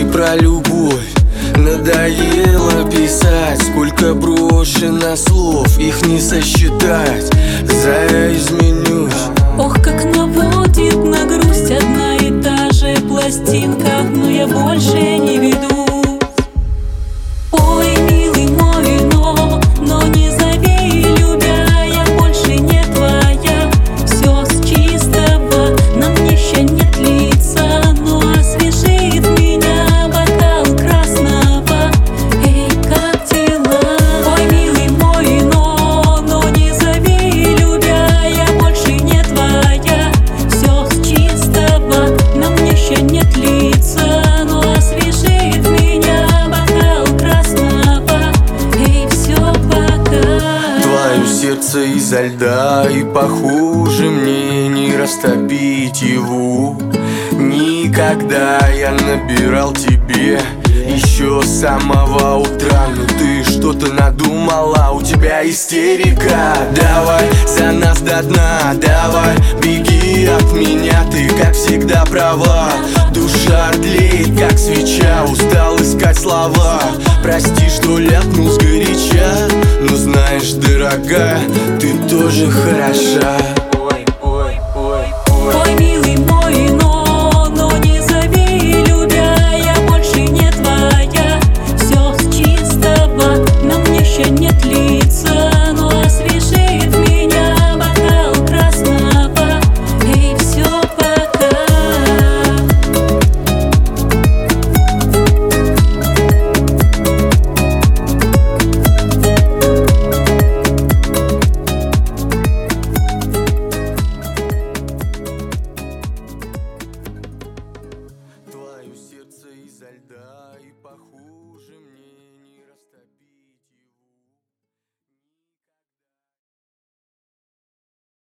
про любовь. Надоело писать, сколько брошено слов, их не сосчитать. Я изменюсь. Ох, как наводит на грусть одна и та же пластинка, но я больше не веду. Ой, милый мой, но не зови, любя, я больше не твоя. Все с чистого, на мне еще нет лица, но освежит меня бокал красного. Эй, как дела? Ой, милый мой, но не зови, любя, я больше не твоя. Все с чистого, на мне еще нет лица, но освежит меня бокал красного. Эй, все пока. Твое сердце изо льда, и похуже мне не растопить его. Никогда я набирал тебе еще с самого утра, но ты что-то надумала, у тебя истерика. Давай за нас до дна, давай беги от меня, ты как всегда права. Душа тлеет, как свеча, устал искать слова. Прости, что ляпнул сгоряча, но знаешь, дорогая, ты тоже хороша. Ой, милый мой, но не зови, любя, я больше не твоя. Все с чистого, на мне еще нет лица, но освежит меня бокал красного. Эй, все пока. Твое сердце изо льда, и похуже мне